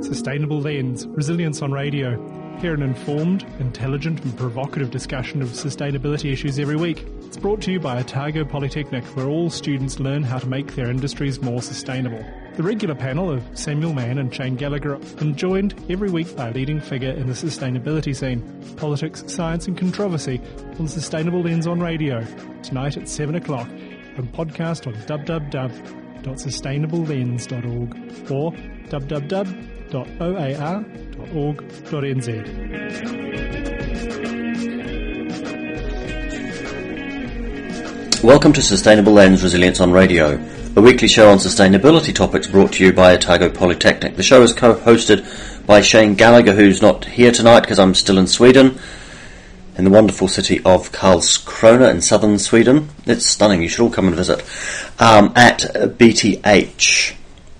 Sustainable Lens, Resilience on Radio. Hear an informed, intelligent and provocative discussion of sustainability issues every week. It's brought to you by Otago Polytechnic, where all students learn how to make their industries more sustainable. The regular panel of Samuel Mann and Shane Gallagher are joined every week by a leading figure in the sustainability scene. Politics, science and controversy on Sustainable Lens on Radio. Tonight at 7 o'clock and podcast on www.sustainablelens.org or www.oar.org.nz. Welcome to Sustainable Lens Resilience on Radio, a weekly show on sustainability topics brought to you by Otago Polytechnic. The show is co-hosted by Shane Gallagher, who's not here tonight because I'm still in Sweden, in the wonderful city of Karlskrona in southern Sweden. It's stunning, you should all come and visit, at BTH.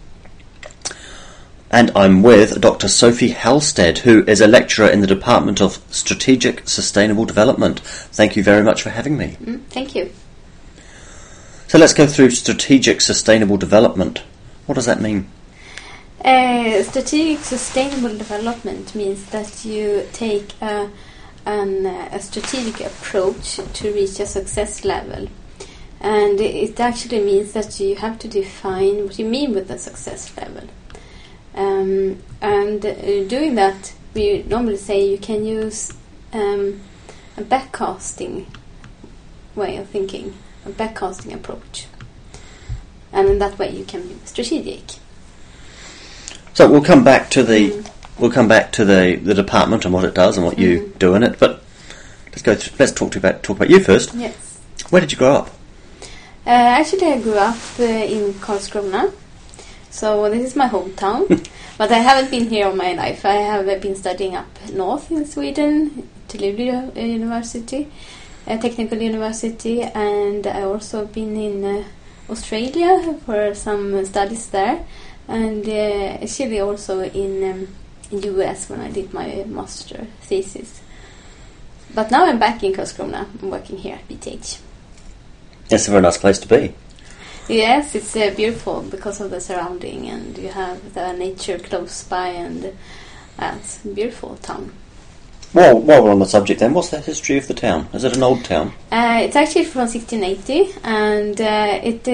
And I'm with Dr. Sophie Halstead, who is a lecturer in the Department of Strategic Sustainable Development. Thank you very much for having me. Thank you. So let's go through strategic sustainable development. What does that mean? Strategic sustainable development means that you take a strategic approach to reach a success level. And it actually means that you have to define what you mean with a success level. And doing that, we normally say you can use a backcasting way of thinking, a backcasting approach, and in that way you can be strategic. So we'll come back to the department and what it does and what you do in it. But let's talk about you first. Yes. Where did you grow up? Actually, I grew up in Karlskrona. So this is my hometown, but I haven't been here all my life. I have been studying up north in Sweden, to Luleå University, Technical University, and I also been in Australia for some studies there, and actually also in US when I did my master thesis. But now I'm back in Karlskrona. I'm working here at BTH. That's a very nice place to be. Yes, it's beautiful because of the surrounding, and you have the nature close by, and it's a beautiful town. Well, while we're on the subject then, what's the history of the town? Is it an old town? It's actually from 1680, and it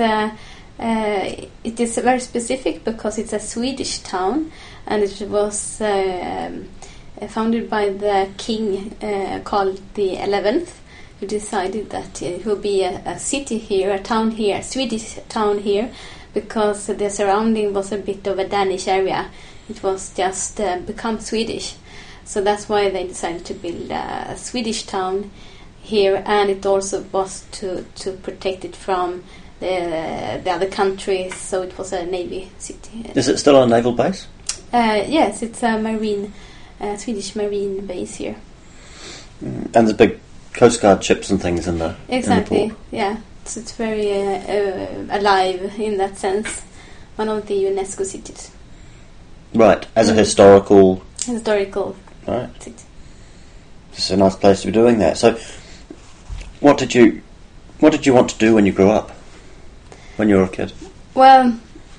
is very specific because it's a Swedish town, and it was founded by the king Karl the 11th, who decided that it would be a city here, a town here, a Swedish town here, because the surrounding was a bit of a Danish area. It was just become Swedish. So that's why they decided to build a Swedish town here, and it also was to protect it from the other countries, so it was a navy city. Is it still a naval base? Yes, it's a Swedish marine base here. And there's big Coast Guard ships and things in the exactly in the port. Yeah, so it's very alive in that sense. One of the UNESCO cities. Right, as a historical right. City. It's a nice place to be doing that. So what did you want to do when you grew up, when you were a kid? Well,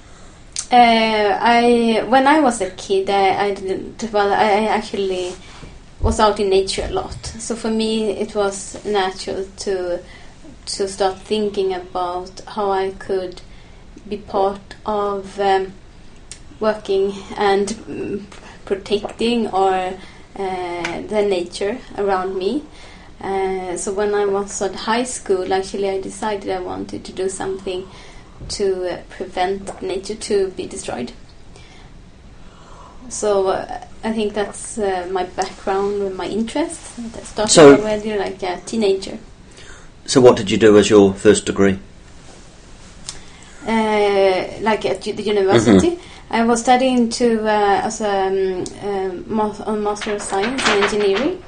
when I was a kid, I actually was out in nature a lot. So for me, it was natural to start thinking about how I could be part of working and protecting the nature around me. So when I was at high school, actually, I decided I wanted to do something to prevent nature to be destroyed. So I think that's my background and my interest. I started already like a teenager. So what did you do as your first degree? Like at the university, I was studying as a Master of Science in Engineering,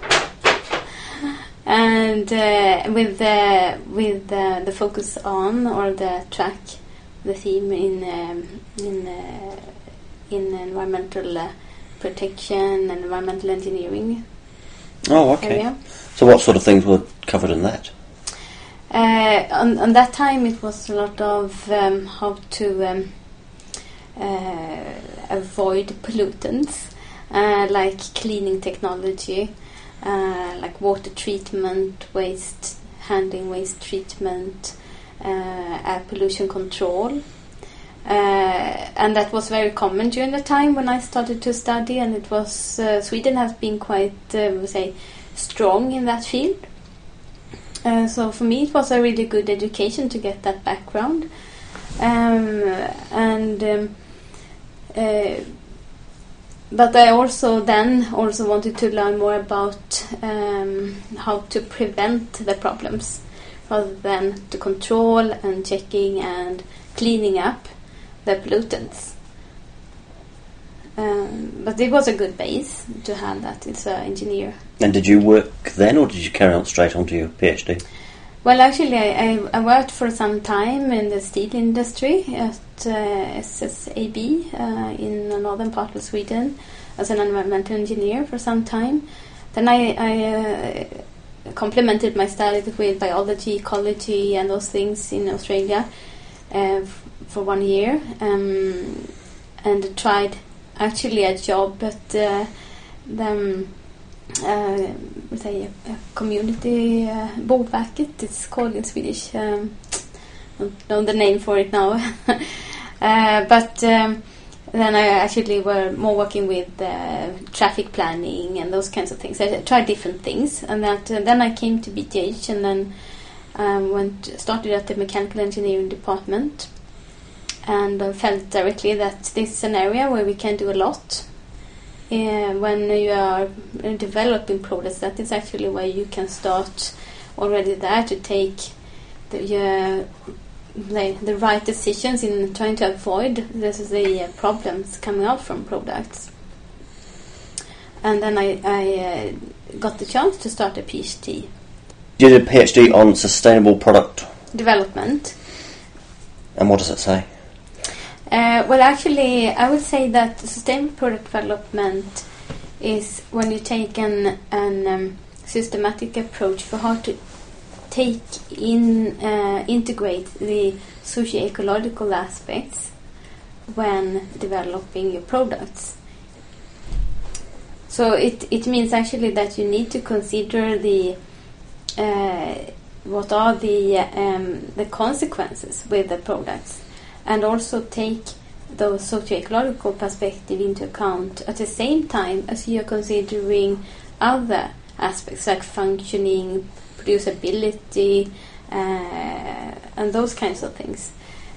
and with the focus on, or the track, the theme in environmental protection and environmental engineering. Oh, okay. Area. So what sort of things were covered in that? On that time, it was a lot of how to avoid pollutants, like cleaning technology, like water treatment, waste handling, waste treatment, air pollution control. And that was very common during the time when I started to study, and it was Sweden has been quite, strong in that field. So for me, it was a really good education to get that background, but I also wanted to learn more about how to prevent the problems, rather than to control and checking and cleaning up the pollutants. But it was a good base to have that as an engineer. And did you work then, or did you carry on straight on to your PhD? Well, actually, I worked for some time in the steel industry at SSAB in the northern part of Sweden as an environmental engineer for some time. Then I complemented my studies with biology, ecology, and those things in Australia for 1 year, and tried actually a job at a community Boverket, it's called in Swedish. I don't know the name for it now. But then I actually were more working with traffic planning and those kinds of things. I tried different things, and then I came to BTH, and then started at the mechanical engineering department, and felt directly that this is an area where we can do a lot. When you are developing products, that is actually where you can start already there to take the right decisions in trying to avoid the problems coming out from products. And then I got the chance to start a PhD. You did a PhD on sustainable product development. And what does it say? Well, actually, I would say that sustainable product development is when you take an systematic approach for how to integrate the socio-ecological aspects when developing your products. So it means actually that you need to consider what are the consequences with the products, and also take those socio-ecological perspective into account at the same time as you are considering other aspects like functioning, producibility, and those kinds of things.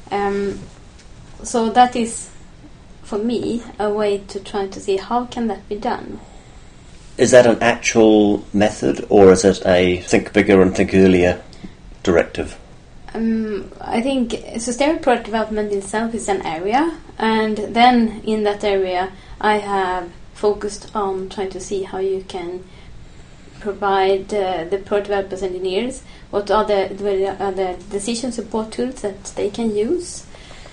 So that is, for me, a way to try to see how can that be done. Is that an actual method, or is it a think bigger and think earlier directive? I think sustainable product development itself is an area, and then in that area I have focused on trying to see how you can provide the product developers engineers what are the decision support tools that they can use.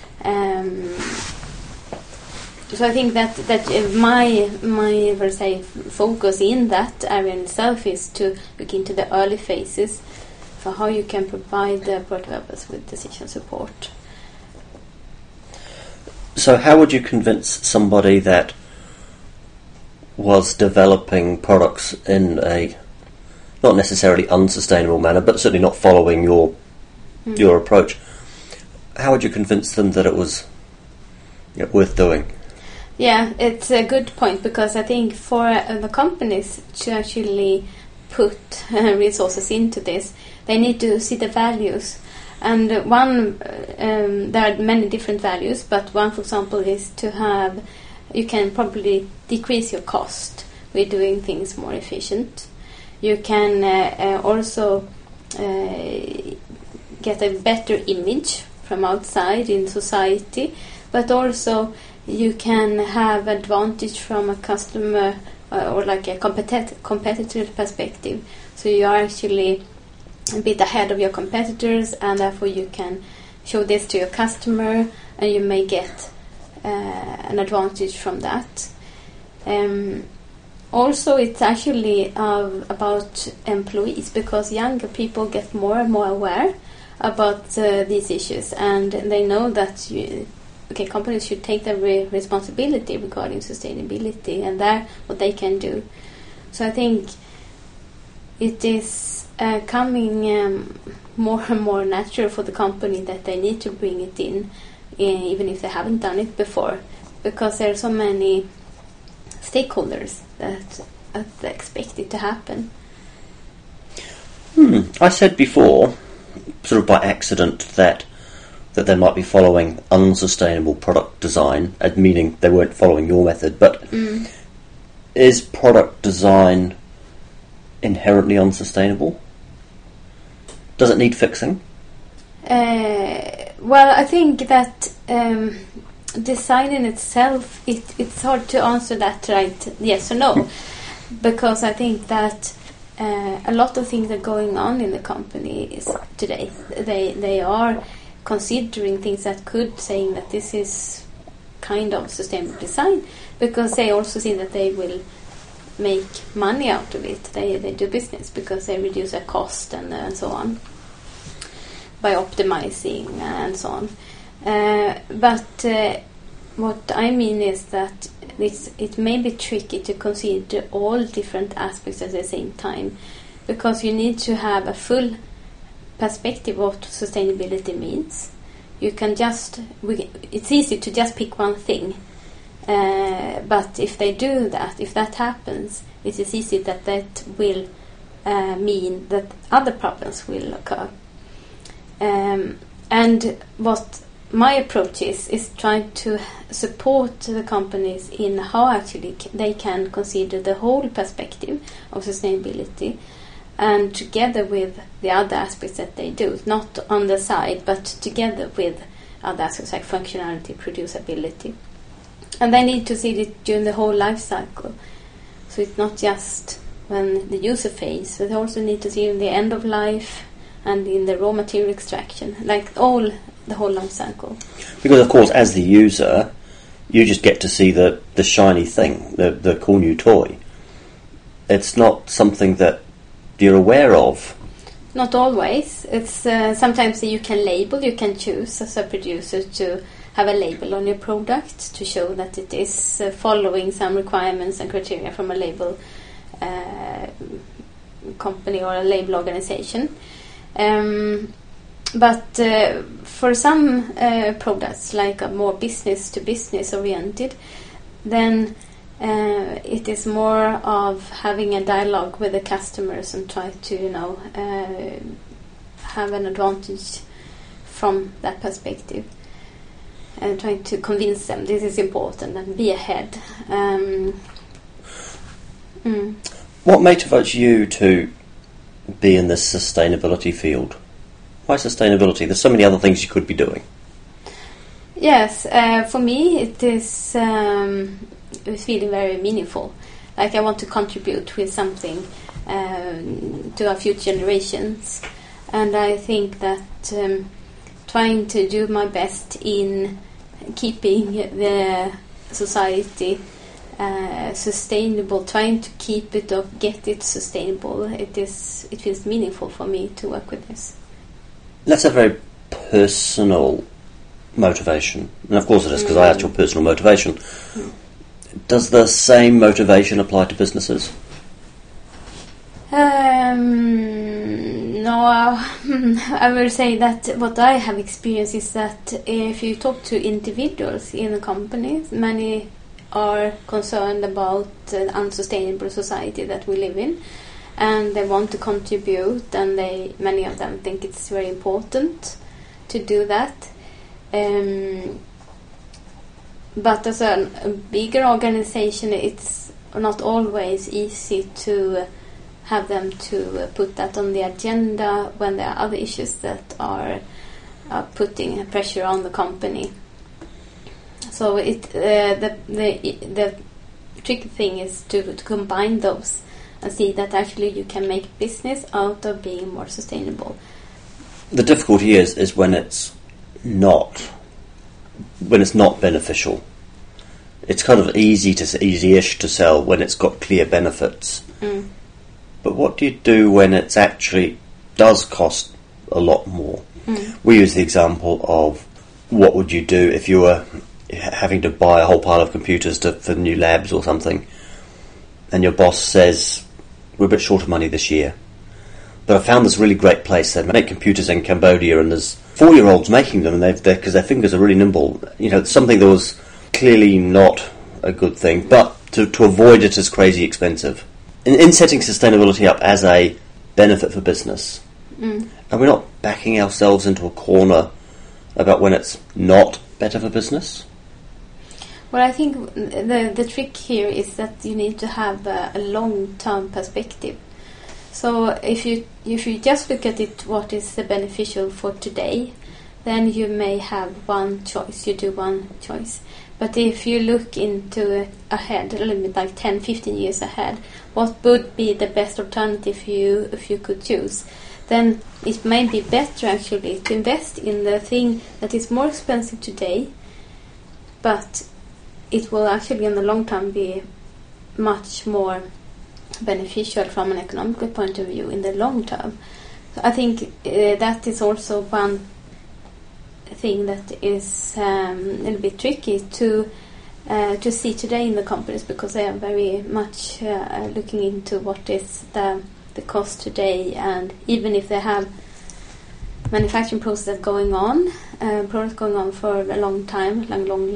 So I think that my let's say focus in that area in itself is to look into the early phases for how you can provide the product developers with decision support. So how would you convince somebody that was developing products in a not necessarily unsustainable manner, but certainly not following your approach? How would you convince them that it was worth doing? Yeah, it's a good point, because I think for the companies to actually put resources into this, they need to see the values. And there are many different values, but one, for example, is to have, you can probably decrease your cost with doing things more efficient. You can also get a better image from outside in society, but also you can have advantage from a customer or like a competitor perspective. So you are actually a bit ahead of your competitors, and therefore you can show this to your customer, and you may get an advantage from that. Also, it's actually about employees, because younger people get more and more aware about these issues, and they know that okay, companies should take their responsibility regarding sustainability, and what they can do. So I think it is coming more and more natural for the company that they need to bring it in, even if they haven't done it before, because there are so many stakeholders that expect it to happen. I said before, sort of by accident, that they might be following unsustainable product design, meaning they weren't following your method, but is product design inherently unsustainable? Does it need fixing? Well, I think that design in itself, it's hard to answer that right, yes or no, because I think that a lot of things are going on in the companies today. They are considering things that could saying that this is kind of sustainable design, because they also see that they will make money out of it. They do business because they reduce their cost and so on by optimizing and so on. But what I mean is that it may be tricky to consider all different aspects at the same time, because you need to have a full perspective of what sustainability means. You can it's easy to just pick one thing, but if that happens, it is easy that will mean that other problems will occur. And what my approach is trying to support the companies in how actually they can consider the whole perspective of sustainability, and together with the other aspects that they do, not on the side, but together with other aspects like functionality, producibility. And they need to see it during the whole life cycle. So it's not just when the user phase, but they also need to see it in the end of life and in the raw material extraction, like the whole life cycle. Because, of course, as the user, you just get to see the shiny thing, the cool new toy. It's not something that you're aware of. Not always. It's sometimes you can choose as a producer to have a label on your product to show that it is following some requirements and criteria from a label company or a label organization. But for some products, like a more business-to-business oriented, then it is more of having a dialogue with the customers and try to, have an advantage from that perspective, and trying to convince them this is important and be ahead. What motivates you to be in this sustainability field? Why sustainability? There's so many other things you could be doing. Yes, for me it is feeling very meaningful. Like I want to contribute with something to our future generations, and I think that trying to do my best in keeping the society sustainable, trying to keep it or get it sustainable, it feels meaningful for me to work with this. That's a very personal motivation, and of course it is, because I asked your personal motivation. Does the same motivation apply to businesses? No, I will say that what I have experienced is that if you talk to individuals in the companies, many are concerned about the unsustainable society that we live in, and they want to contribute, and many of them think it's very important to do that. But as a bigger organization, it's not always easy to have them to put that on the agenda when there are other issues that are putting pressure on the company. So the tricky thing is to combine those and see that actually you can make business out of being more sustainable. The difficulty is when it's not beneficial. It's kind of easy-ish to sell when it's got clear benefits. But what do you do when it actually does cost a lot more? We use the example of what would you do if you were having to buy a whole pile of computers for new labs or something, and your boss says, we're a bit short of money this year, but I found this really great place. They make computers in Cambodia, and there's 4-year-olds making them, and because their fingers are really nimble. Something that was clearly not a good thing, but to avoid it is crazy expensive. In setting sustainability up as a benefit for business, are we not backing ourselves into a corner about when it's not better for business? Well, I think the trick here is that you need to have a long-term perspective. So if you just look at it, what is beneficial for today, then you may have one choice. You do one choice. But if you look into ahead, a little bit like 10, 15 years ahead, what would be the best alternative if you could choose? Then it may be better actually to invest in the thing that is more expensive today, but it will actually in the long term be much more beneficial from an economical point of view in the long term. So I think that is also one thing that is a little bit tricky to see today in the companies, because they are very much looking into what is the cost today, and even if they have manufacturing process going on, products going on for a long time, long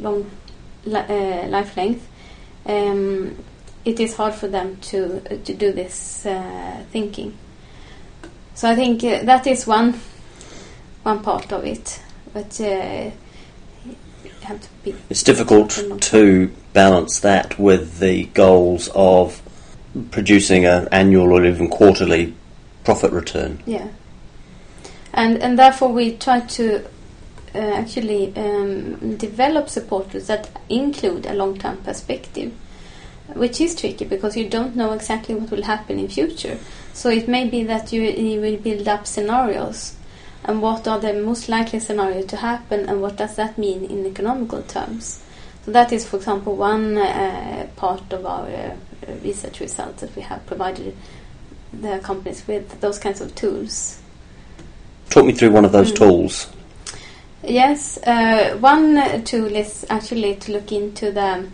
life length, it is hard for them to do this thinking. So I think that is one part of it, but you have to be. It's difficult to balance that with the goals of producing an annual or even quarterly profit return. Yeah, and therefore we try to actually develop supporters that include a long-term perspective, which is tricky because you don't know exactly what will happen in future. So it may be that you will build up scenarios, and what are the most likely scenarios to happen, and what does that mean in economical terms. So that is, for example, one part of our research results, that we have provided the companies with those kinds of tools. Talk me through one of those tools. Yes, one tool is actually to look into the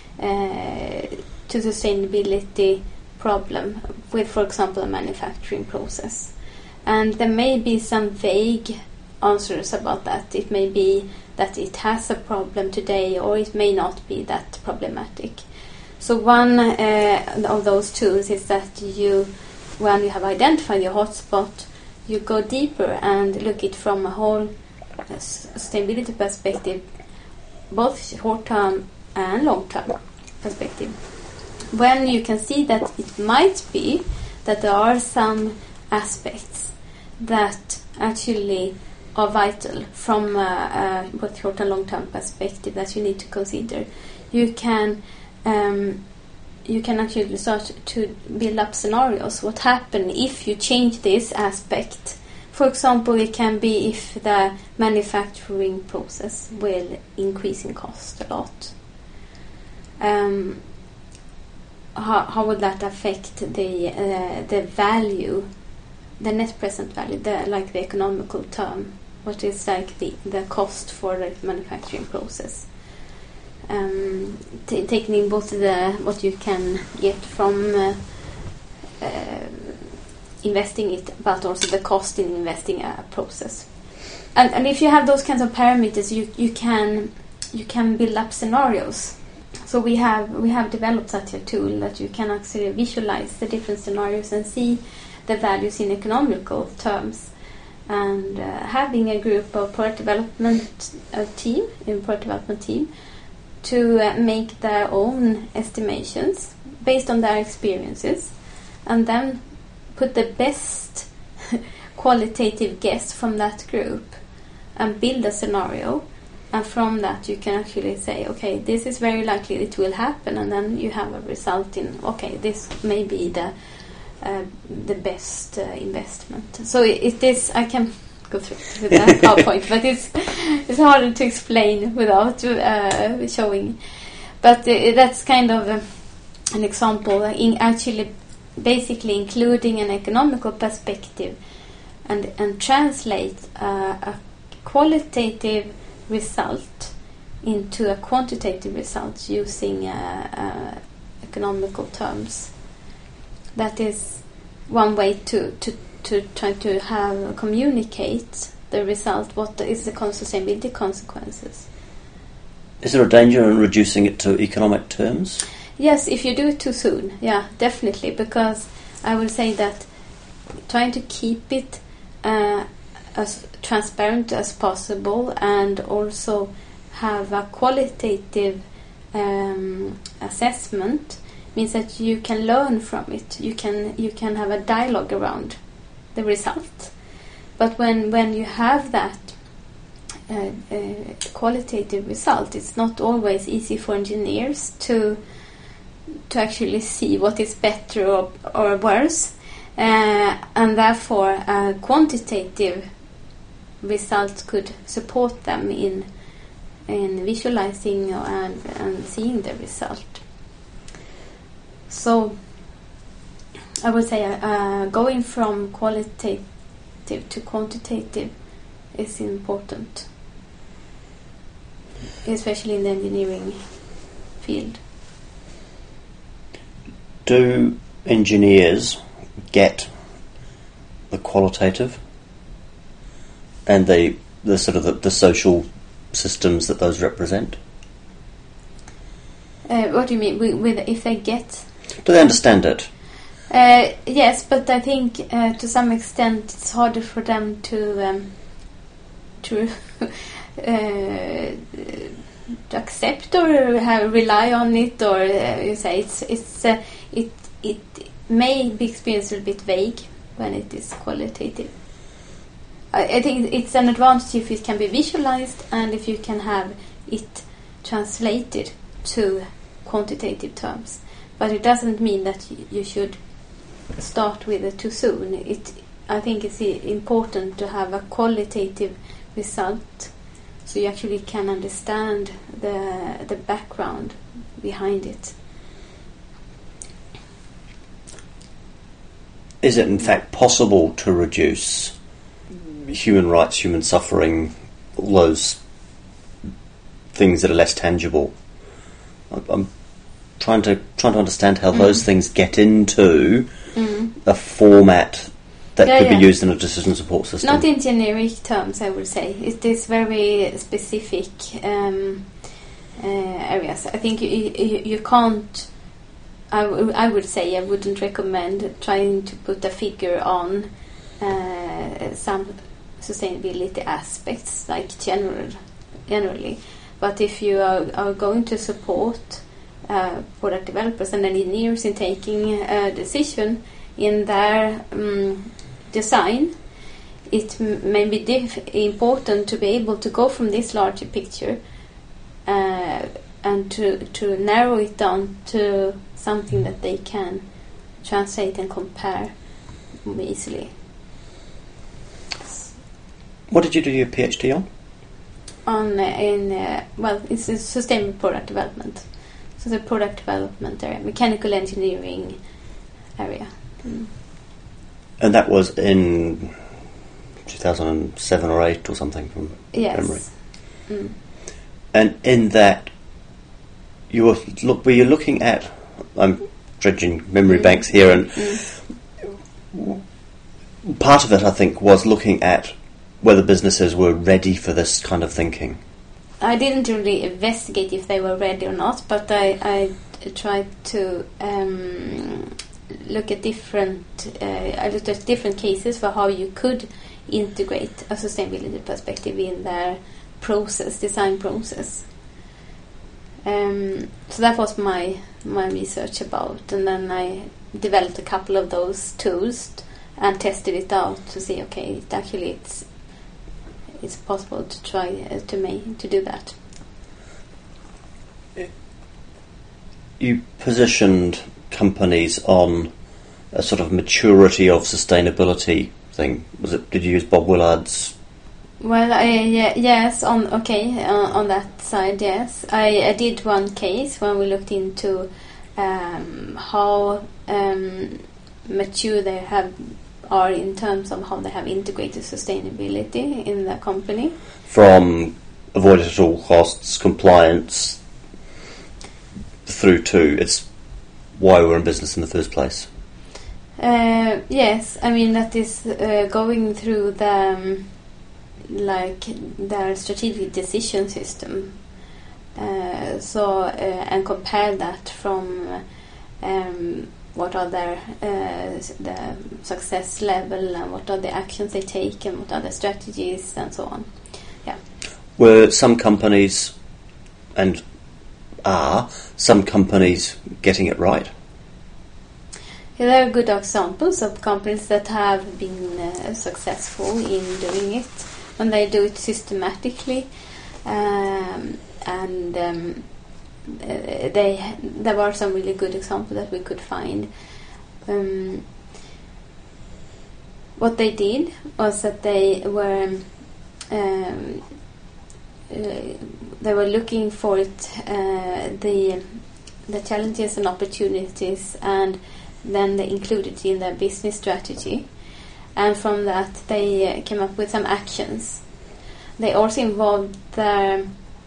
to sustainability problem with, for example, a manufacturing process. And there may be some vague answers about that. It may be that it has a problem today, or it may not be that problematic. So one of those tools is that when you have identified your hotspot, you go deeper and look it from a whole sustainability perspective, both short-term and long-term perspective. When you can see that it might be that there are some aspects that actually are vital from both short and long-term perspective that you need to consider, you can actually start to build up scenarios. What happens if you change this aspect? For example, it can be if the manufacturing process will increase in cost a lot. How would that affect the value, the net present value, the economical term? What is like the cost for the manufacturing process? Taking in both what you can get from investing it, but also the cost in investing a process. And if you have those kinds of parameters, you can build up scenarios. So we have developed such a tool that you can actually visualize the different scenarios and see the values in economical terms. And having a group of product development team to make their own estimations based on their experiences, and then put the best qualitative guess from that group and build a scenario. And from that you can actually say, okay, this is very likely it will happen, and then you have a result in, okay, this may be the best investment. So it is, I can go through that PowerPoint, but it's harder to explain without showing. But that's kind of an example in actually basically including an economical perspective and translate a qualitative result into a quantitative result using economical terms. That is one way to try to have communicate the result. What is the sustainability consequences? Is there a danger in reducing it to economic terms? Yes, if you do it too soon, yeah, definitely, because I would say that trying to keep it as transparent as possible and also have a qualitative assessment means that you can learn from it. You can have a dialogue around the result. But when you have that qualitative result, it's not always easy for engineers to actually see what is better or worse, and therefore a quantitative result could support them in visualizing and seeing the result. So I would say going from qualitative to quantitative is important, especially in the engineering field. Do engineers get the qualitative and the sort of the social systems that those represent? What do you mean with if they get? Do they understand it? Yes, but I think to some extent it's harder for them to accept or rely on it, or you say it may be experienced a bit vague when it is qualitative. I think it's an advantage if it can be visualized and if you can have it translated to quantitative terms. But it doesn't mean that you should start with it too soon. I think it's important to have a qualitative result so you actually can understand the background behind it. Is it in fact possible to reduce human rights, human suffering, all those things that are less tangible? I'm trying to understand how those things get into a format that could be used in a decision support system. Not in generic terms, I would say. It is very specific areas. I think you can't. I would say I wouldn't recommend trying to put a figure on some sustainability aspects, like generally. But if you are going to support product developers and engineers in taking a decision in their design, it may be important to be able to go from this larger picture and to narrow it down to something that they can translate and compare more easily. What did you do your PhD on? It's a sustainable product development. So the product development area, mechanical engineering area. And that was in 2007 or 8 or something from memory. And in that, were you looking at? I'm dredging memory banks here, and part of it, I think, was looking at whether businesses were ready for this kind of thinking. I didn't really investigate if they were ready or not, but I tried to look at different cases for how you could integrate a sustainability perspective in their design process. So that was my research about, and then I developed a couple of those tools and tested it out to see, okay, it's possible to try to do that. You positioned companies on a sort of maturity of sustainability thing. Did you use Bob Willard's? Well, yes. On that side, yes. I did one case when we looked into how mature they are in terms of how they have integrated sustainability in the company. From avoid it at all costs, compliance, through to it's why we're in business in the first place. Yes, I mean that is going through their strategic decision system. And compare that from what are their the success level and what are the actions they take and what are the strategies and so on. Yeah. Were some companies and are some companies getting it right? Yeah, there are good examples of companies that have been successful in doing it when they do it systematically. There were some really good examples that we could find. What they did was that they were looking for it, the challenges and opportunities, and then they included it in their business strategy. And from that, they came up with some actions. They also involved their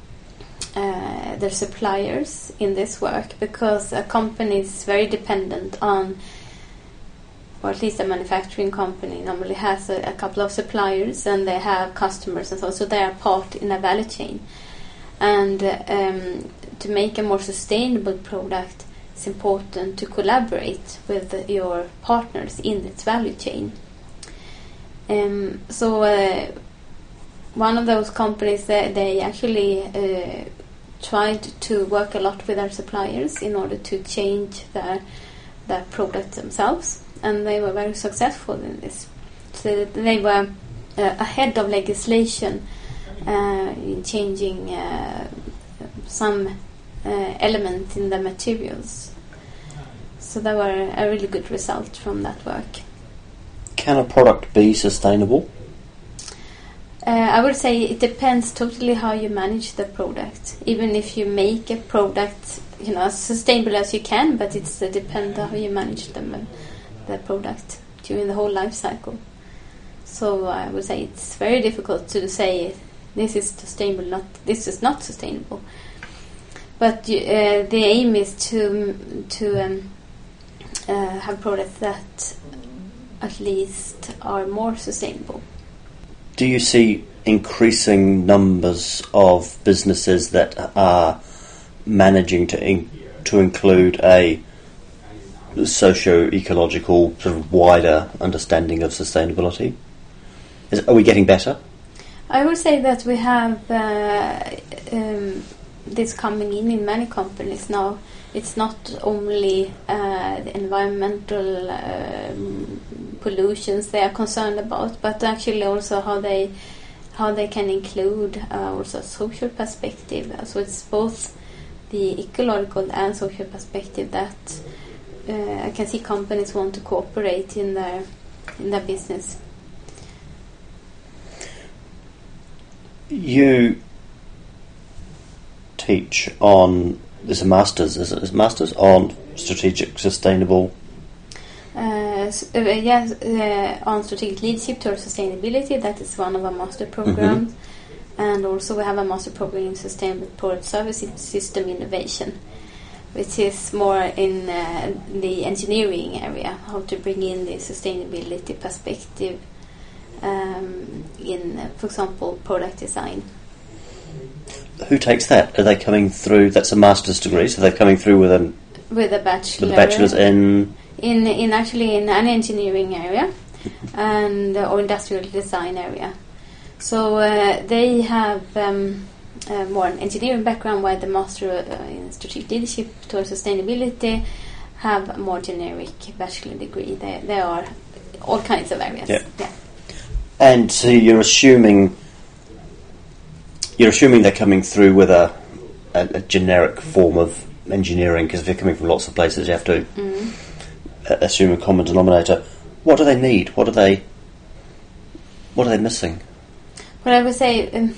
suppliers in this work, because a company is very dependent on, or at least a manufacturing company normally has a couple of suppliers and they have customers and so they are part in a value chain. And to make a more sustainable product, it's important to collaborate with your partners in its value chain. One of those companies, they actually tried to work a lot with their suppliers in order to change their product themselves, and they were very successful in this. So they were ahead of legislation in changing some element in the materials. So there were a really good result from that work. Can a product be sustainable? I would say it depends totally how you manage the product. Even if you make a product, as sustainable as you can, but it's depends how you manage the product during the whole life cycle. So I would say it's very difficult to say this is sustainable, this is not sustainable. But the aim is to have products that at least are more sustainable. Do you see increasing numbers of businesses that are managing to include a socio-ecological sort of wider understanding of sustainability? Are we getting better? I would say that we have this coming in many companies now. It's not only the environmental pollutions they are concerned about, but actually also how they can include also social perspective. So it's both the ecological and social perspective that I can see companies want to cooperate in their business. You teach on there's a master's, is it? Master's on strategic sustainable. Yes, on strategic leadership towards sustainability. That is one of our master programs, and also we have a master program in sustainable product service system innovation, which is more in the engineering area, how to bring in the sustainability perspective in, for example, product design. Who takes that? Are they coming through? That's a master's degree, so they're coming through with a bachelor. With a bachelor's in actually in an engineering area and or industrial design area. So they have more an engineering background, while the master in strategic leadership towards sustainability have a more generic bachelor degree. There are all kinds of areas. Yeah. And so you're assuming they're coming through with a generic form of engineering, because if you're coming from lots of places, you have to assume a common denominator. What do they need? What are they missing? Well, I would say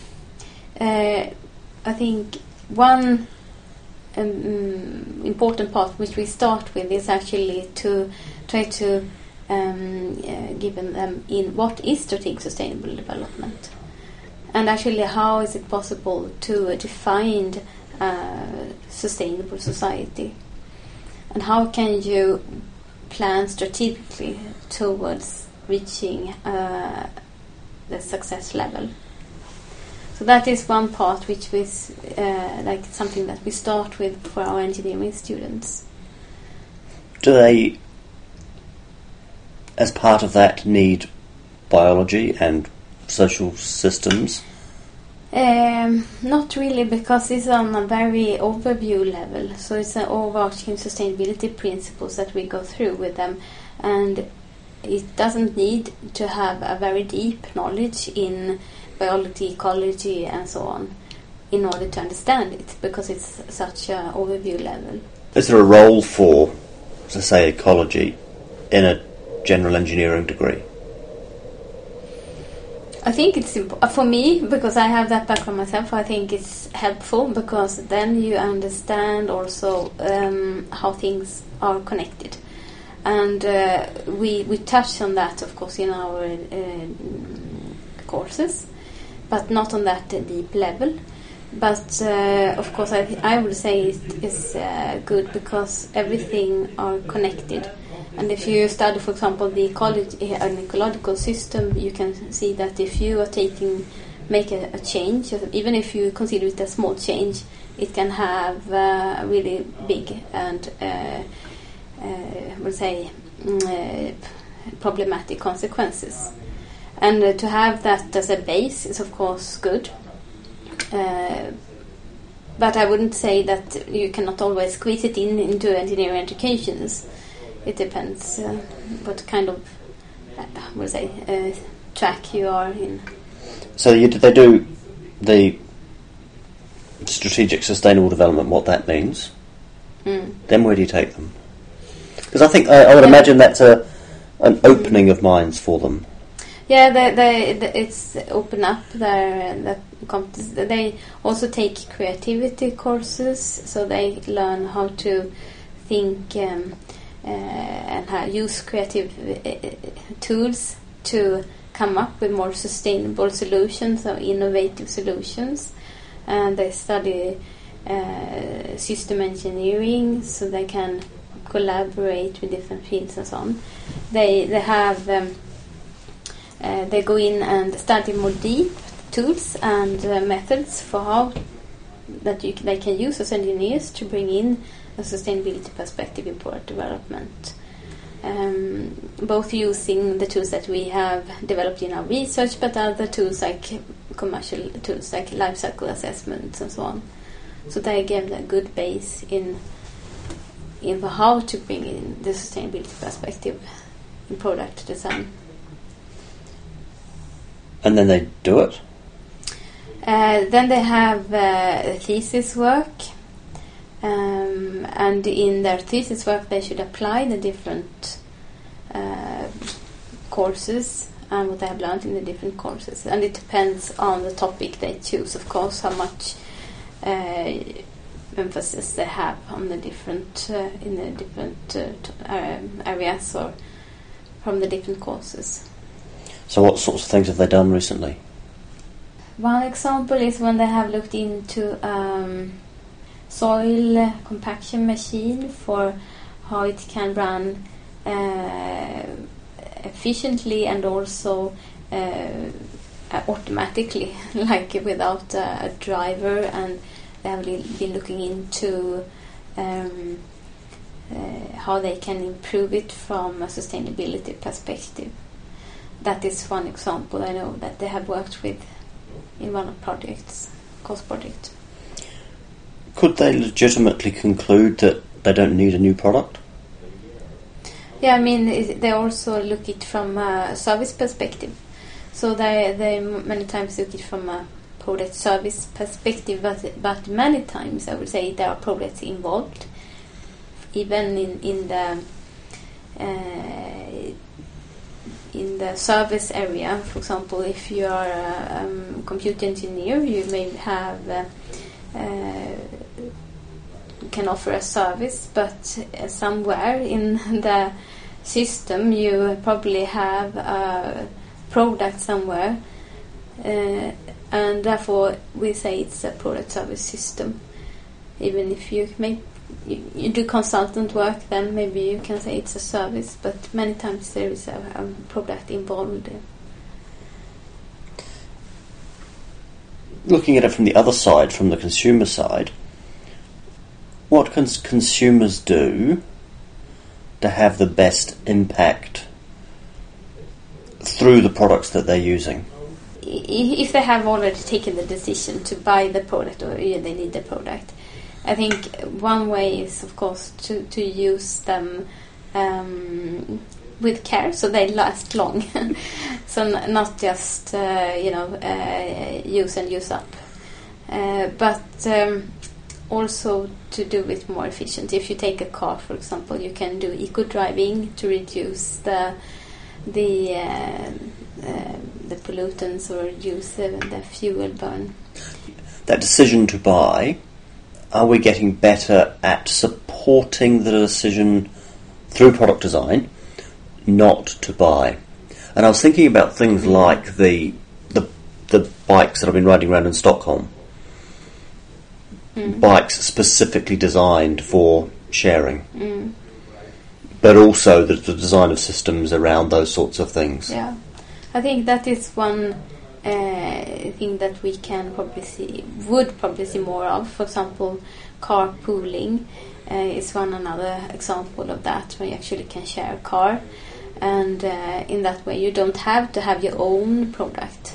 I think one important part which we start with is actually to try to give them in what is strategic sustainable development. And actually, how is it possible to define sustainable society? And how can you plan strategically towards reaching the success level? So that is one part which is like something that we start with for our engineering students. Do they, as part of that, need biology and social systems? Not really, because it's on a very overview level. So it's an overarching sustainability principles that we go through with them, and it doesn't need to have a very deep knowledge in biology, ecology, and so on in order to understand it, because it's such an overview level. Is there a role for, to say, ecology in a general engineering degree? I think it's for me, because I have that background myself, I think it's helpful, because then you understand also how things are connected. And we touch on that, of course, in our courses, but not on that deep level. But of course, I would say it is good because everything are connected. And if you study, for example, the an ecological system, you can see that if you are make a change, even if you consider it a small change, it can have really big and problematic consequences. And to have that as a base is, of course, good. But I wouldn't say that you cannot always squeeze it into engineering educations. It depends what kind of track you are in. So they do the strategic sustainable development, what that means. Then where do you take them? Because I think I would imagine that's an opening of minds for them. Yeah, it's open up their they also take creativity courses, so they learn how to think and use creative tools to come up with more sustainable solutions or innovative solutions. And they study system engineering, so they can collaborate with different fields and so on. They have they go in and study more deep tools and methods for how that they can use as engineers to bring in a sustainability perspective in product development. Both using the tools that we have developed in our research, but other tools like commercial tools like life cycle assessments and so on. So they give a good base in how to bring in the sustainability perspective in product design. And then they do it? Then they have thesis work, and in their thesis work they should apply the different courses and what they have learned in the different courses. And it depends on the topic they choose, of course, how much emphasis they have on the different in the different areas or from the different courses. So what sorts of things have they done recently? One example is when they have looked into soil compaction machine for how it can run efficiently and also automatically, like without a driver. And they have been looking into how they can improve it from a sustainability perspective. That is one example I know that they have worked with in one of projects, course project. Could they legitimately conclude that they don't need a new product? Yeah, I mean, they also look it from a service perspective. So they many times look it from a product service perspective, but many times I would say there are products involved, even in the service area. For example, if you are a computer engineer, you may have can offer a service, but somewhere in the system you probably have a product somewhere and therefore we say it's a product service system. Even if you do consultant work, then maybe you can say it's a service, but many times there is a product involved. Looking at it from the other side, from the consumer side, what can consumers do to have the best impact through the products that they're using? If they have already taken the decision to buy the product or they need the product, I think one way is, of course, to use them with care, so they last long. So not just use and use up, but also to do it more efficient. If you take a car, for example, you can do eco driving to reduce the pollutants or reduce the fuel burn. That decision to buy, are we getting better at supporting the decision through product design not to buy? And I was thinking about things like the bikes that I've been riding around in Stockholm. Bikes specifically designed for sharing. But also the design of systems around those sorts of things. Yeah, I think that is one thing that we can would probably see more of. For example, carpooling is another example of that, where you actually can share a car, and in that way you don't have to have your own product.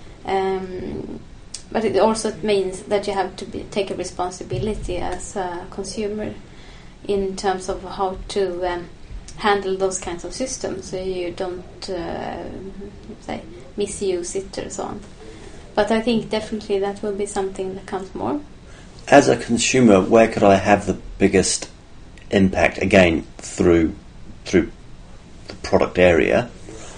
But it also means that you have to take a responsibility as a consumer in terms of how to handle those kinds of systems, so you don't misuse it or so on. But I think definitely that will be something that comes more. As a consumer, where could I have the biggest impact? Again, through the product area.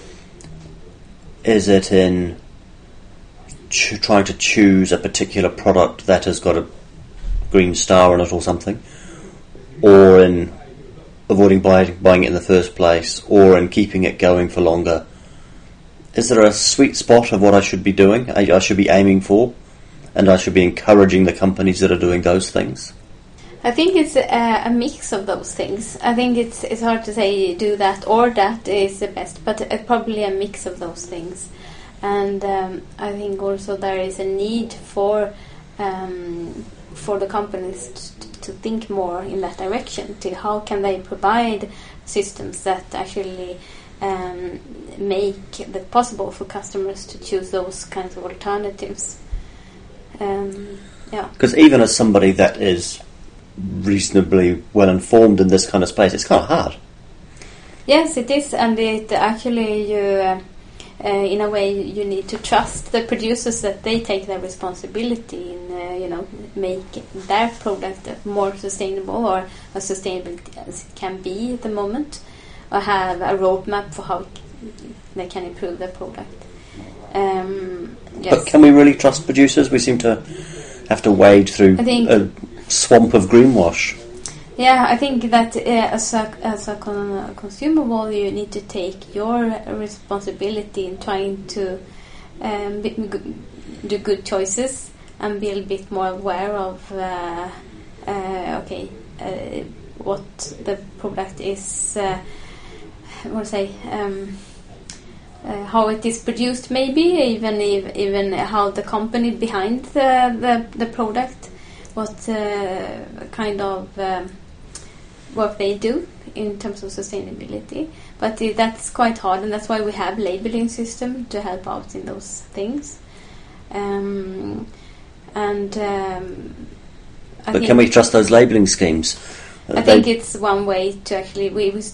Is it in trying to choose a particular product that has got a green star on it or something, or in avoiding buying it in the first place, or in keeping it going for longer? Is there a sweet spot of what I should be doing, I should be aiming for, and I should be encouraging the companies that are doing those things? I think it's a mix of those things. I think it's hard to say do that or that is the best, but probably a mix of those things. And I think also there is a need for the companies to think more in that direction, to how can they provide systems that actually make it possible for customers to choose those kinds of alternatives. Because even as somebody that is reasonably well informed in this kind of space, it's kind of hard. Yes, it is, and it actually in a way you need to trust the producers that they take their responsibility in make their product more sustainable, or as sustainable as it can be at the moment, or have a roadmap for how they can improve their product. Yes. But can we really trust producers? We seem to have to wade through a swamp of greenwash. Yeah, I think that as a consumer, you need to take your responsibility in trying to do good choices and be a bit more aware of what the product is. How it is produced, maybe even how the company behind the product, what kind of work they do in terms of sustainability. But that's quite hard, and that's why we have labeling system to help out in those things. But can we trust those labeling schemes? I think it's one way to actually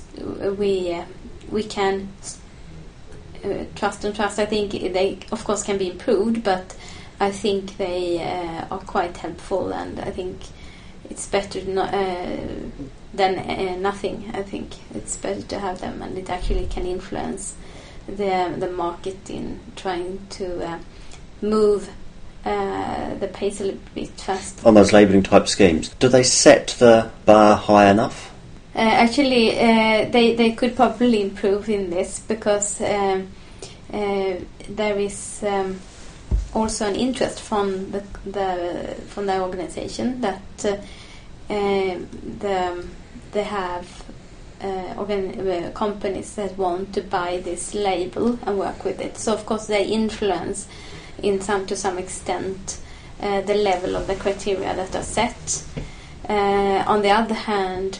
we can trust. I think they, of course, can be improved, but I think they are quite helpful, and I think it's better than nothing. I think it's better to have them, and it actually can influence the market in trying to move the pace a little bit fast. On those labelling type schemes, do they set the bar high enough? Actually, they could probably improve in this, because there is also an interest from the organization that they have companies that want to buy this label and work with it. So of course they influence to some extent the level of the criteria that are set. On the other hand,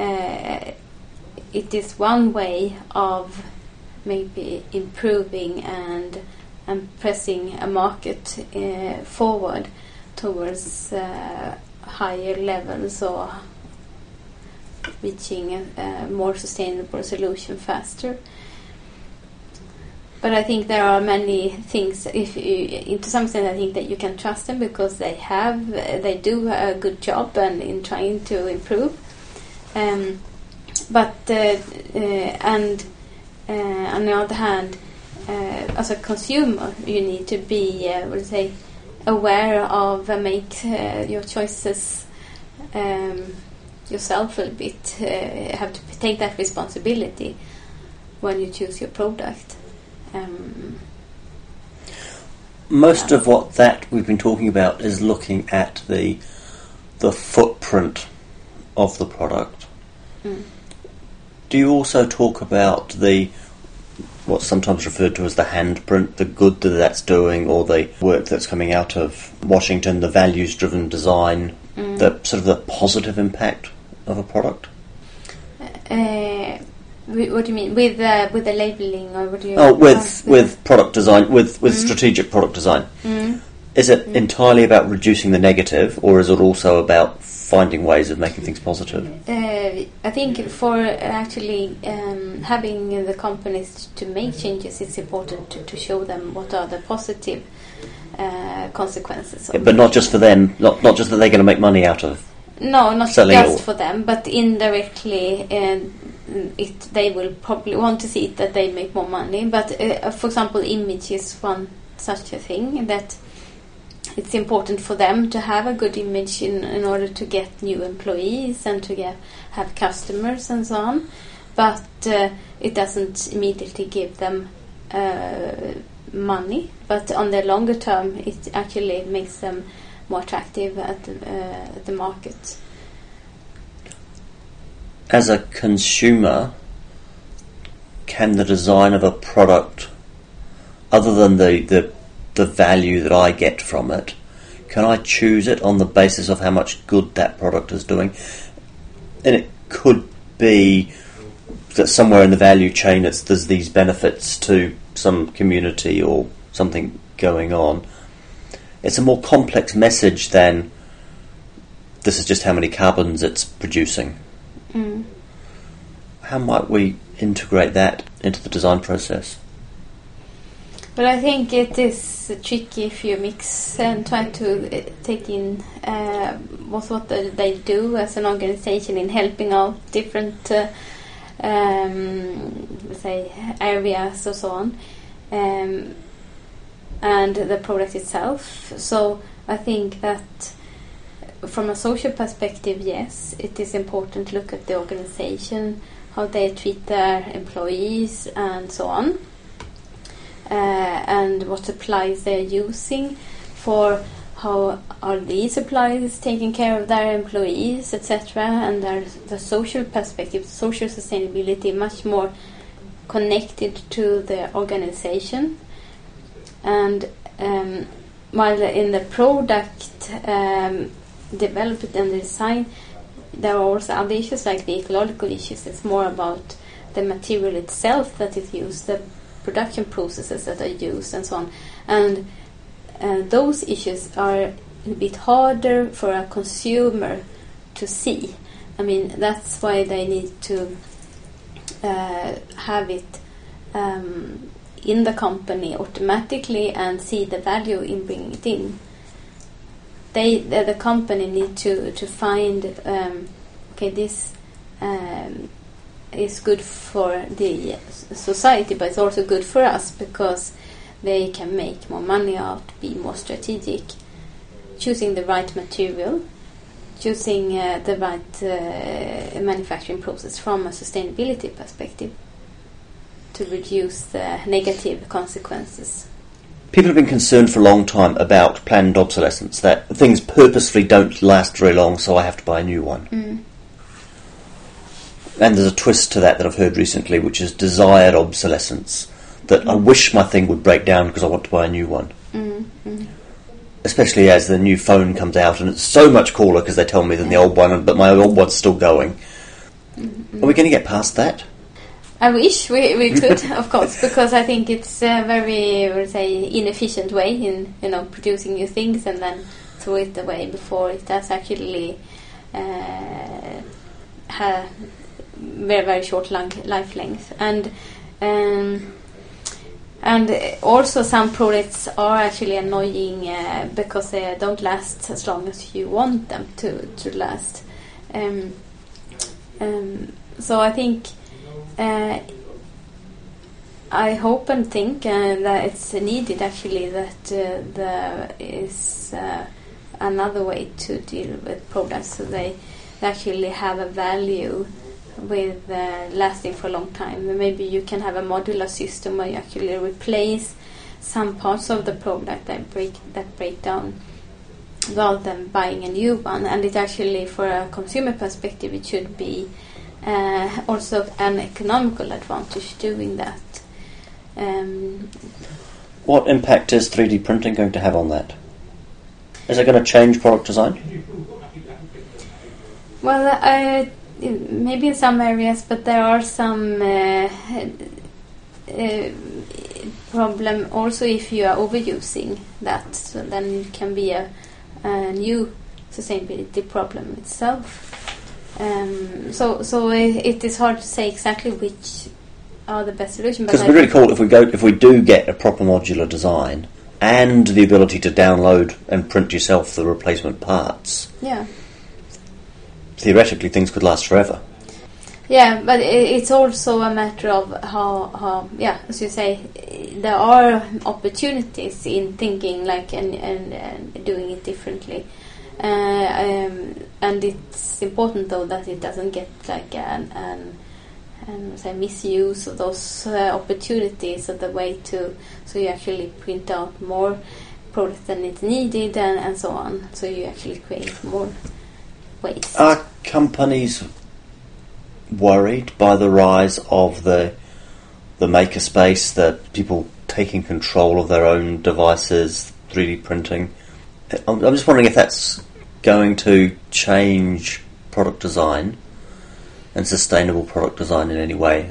it is one way of maybe improving and pressing a market forward towards higher levels or reaching a more sustainable solution faster. But I think there are many things. To some extent, I think that you can trust them because they do a good job and in trying to improve. But on the other hand, as a consumer, you need to be, aware of and make your choices yourself a little bit. Have to take that responsibility when you choose your product. Most of what that we've been talking about is looking at the footprint of the product. Do you also talk about what's sometimes referred to as the handprint, the good that that's doing, or the work that's coming out of Washington, the values-driven design, the sort of the positive impact of a product? What do you mean with the labeling, or what do you? With product design, with strategic product design. Is it entirely about reducing the negative, or is it also about finding ways of making things positive? I think for actually having the companies to make changes, it's important to show them what are the positive consequences. But not just for them, not just that they're going to make money out of. No, not just for them, but indirectly, they will probably want to see that they make more money. But for example, image is one such a thing, that it's important for them to have a good image in order to get new employees and to have customers and so on. But it doesn't immediately give them money. But on the longer term, it actually makes them more attractive at the market. As a consumer, can the design of a product, other than the value that I get from it, can I choose it on the basis of how much good that product is doing? And it could be that somewhere in the value chain there's these benefits to some community or something going on. It's a more complex message than this is just how many carbons it's producing. How might we integrate that into the design process? But I think it is tricky if you mix and try to take in what they do as an organization in helping out different areas or so on, and the product itself. So I think that from a social perspective, yes, it is important to look at the organization, how they treat their employees and so on. And what supplies they're using, for how are these suppliers taking care of their employees, etc. And the social perspective, social sustainability, much more connected to the organization. And while in the product development and design, there are also other issues like the ecological issues. It's more about the material itself that is used, the production processes that are used and so on, and those issues are a bit harder for a consumer to see. I mean, that's why they need to have it in the company automatically and see the value in bringing it in. The company need to find this is good for the society, but it's also good for us because they can make more money out, be more strategic, choosing the right material, choosing the right manufacturing process from a sustainability perspective to reduce the negative consequences. People have been concerned for a long time about planned obsolescence, that things purposefully don't last very long, so I have to buy a new one. And there's a twist to that I've heard recently, which is desired obsolescence, that I wish my thing would break down because I want to buy a new one. Especially as the new phone comes out, and it's so much cooler because they tell me than the old one, but my old one's still going. Are we going to get past that? I wish we could, of course, because I think it's a very, inefficient way in producing new things and then throw it away before it has actually had very, very short life length. And also some products are actually annoying because they don't last as long as you want them to last. So I think I hope and think that it's needed actually that there is another way to deal with products so they actually have a value with lasting for a long time. Maybe you can have a modular system where you actually replace some parts of the product that break down rather than buying a new one. And it actually, for a consumer perspective, it should be also an economical advantage doing that. What impact is 3D printing going to have on that? Is it going to change product design? Well, maybe in some areas, but there are some problem also if you are overusing that. So then it can be a new sustainability problem itself. So it is hard to say exactly which are the best solution. Because it'd be really cool if we do get a proper modular design and the ability to download and print yourself the replacement parts. Yeah. Theoretically, things could last forever. Yeah, but it's also a matter of how as you say, there are opportunities in thinking like and doing it differently. And it's important though that it doesn't get like an misuse of those opportunities of the way to, so you actually print out more products than it's needed and so on. So you actually create more waste. Are companies worried by the rise of the makerspace, that people taking control of their own devices, 3D printing? I'm just wondering if that's going to change product design and sustainable product design in any way.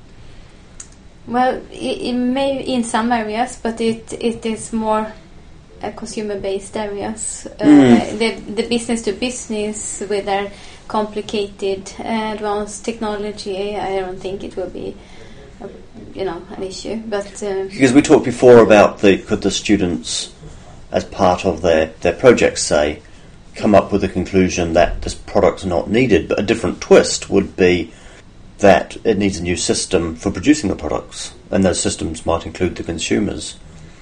Well, it may in some areas, but it is more consumer-based areas. The business to business with their complicated advanced technology, I don't think it will be an issue. But because we talked before about could the students, as part of their projects, say, come up with the conclusion that this product's not needed, but a different twist would be that it needs a new system for producing the products, and those systems might include the consumers.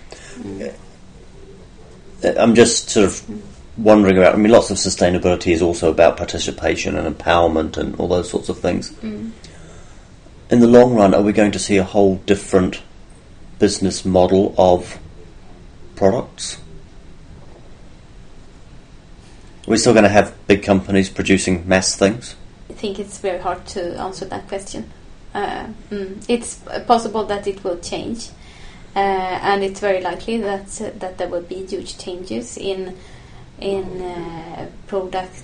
I'm just sort of wondering about, lots of sustainability is also about participation and empowerment and all those sorts of things. In the long run, are we going to see a whole different business model of products? Are we still going to have big companies producing mass things? I think it's very hard to answer that question. It's possible that it will change, and it's very likely that there will be huge changes in product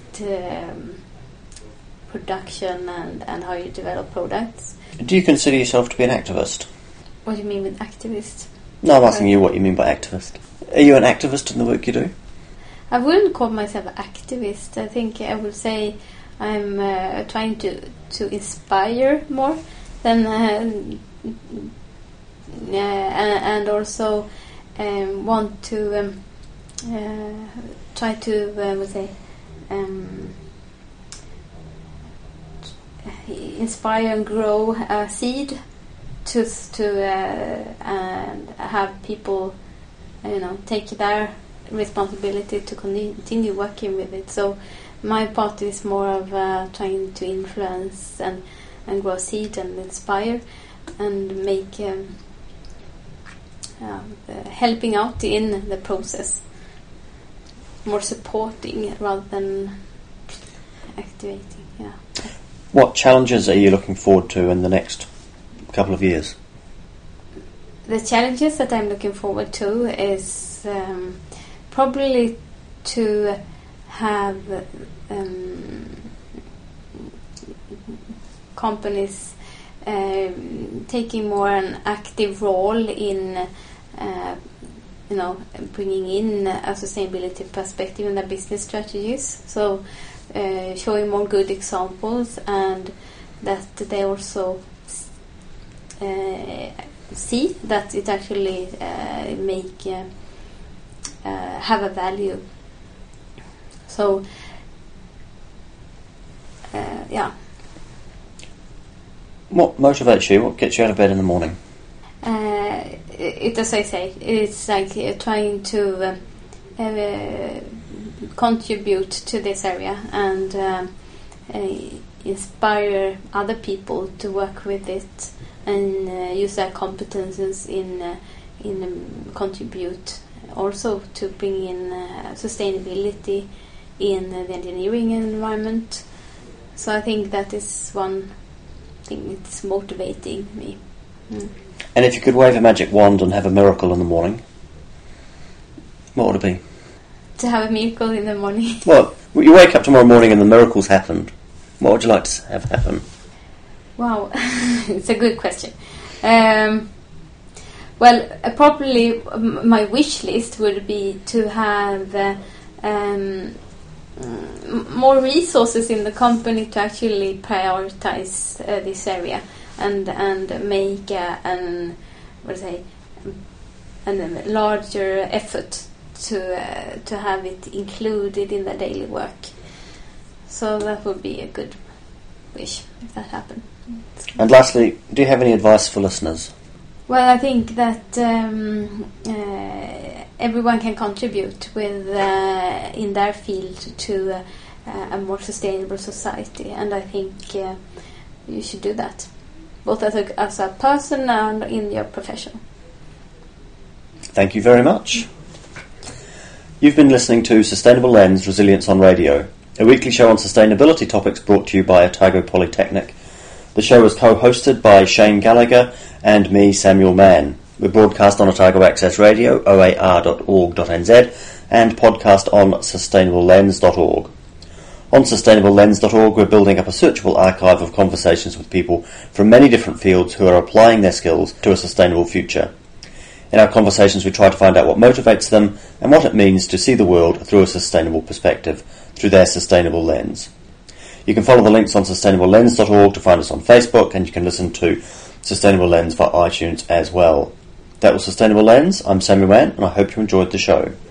production and how you develop products. Do you consider yourself to be an activist? What do you mean with activist? No, I'm asking you what you mean by activist. Are you an activist in the work you do? I wouldn't call myself an activist. I think I would say I'm trying to inspire more than and also want to try to inspire and grow a seed to and have people take their responsibility to continue working with it. So my part is more of trying to influence and grow seed and inspire and make helping out in the process, more supporting rather than activating. Yeah. What challenges are you looking forward to in the next couple of years? The challenges that I'm looking forward to is probably to have companies taking more an active role in bringing in a sustainability perspective in their business strategies. So showing more good examples, and that they also see that it actually have a value. So What motivates you? What gets you out of bed in the morning? As I say, it's like trying to contribute to this area and inspire other people to work with it and use their competences in contribute also to bring in sustainability in the engineering environment. So I think that is one thing that's motivating me. And if you could wave a magic wand and have a miracle in the morning, what would it be? To have a miracle in the morning. Well, you wake up tomorrow morning and the miracle's happened. What would you like to have happen? Wow, it's a good question. Probably my wish list would be to have more resources in the company to actually prioritize this area and make a larger effort to have it included in the daily work. So that would be a good wish if that happened. And lastly, do you have any advice for listeners? Well, I think that everyone can contribute with in their field to a more sustainable society, and I think you should do that, both as a person and in your profession. Thank you very much. You've been listening to Sustainable Lens Resilience on Radio, a weekly show on sustainability topics brought to you by Otago Polytechnic. The show is co-hosted by Shane Gallagher and me, Samuel Mann. We're broadcast on Otago Access Radio, oar.org.nz, and podcast on sustainablelens.org. On sustainablelens.org, we're building up a searchable archive of conversations with people from many different fields who are applying their skills to a sustainable future. In our conversations, we try to find out what motivates them and what it means to see the world through a sustainable perspective, through their sustainable lens. You can follow the links on sustainablelens.org to find us on Facebook, and you can listen to Sustainable Lens via iTunes as well. That was Sustainable Lens. I'm Samuel Mann, and I hope you enjoyed the show.